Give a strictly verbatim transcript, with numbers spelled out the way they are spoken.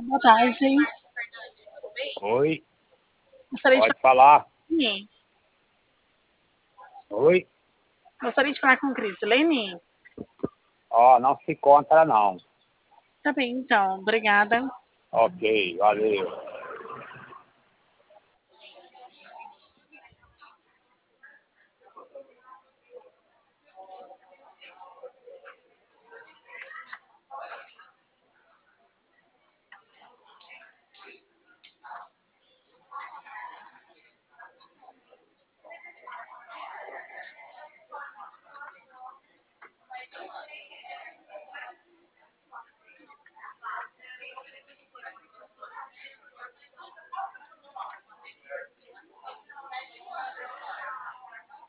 Boa tarde. Oi, Gostaria de pode falar. falar Oi, Gostaria de falar com Crislene? ó, não se encontra não. Tá bem, então. Obrigada. Ok, valeu.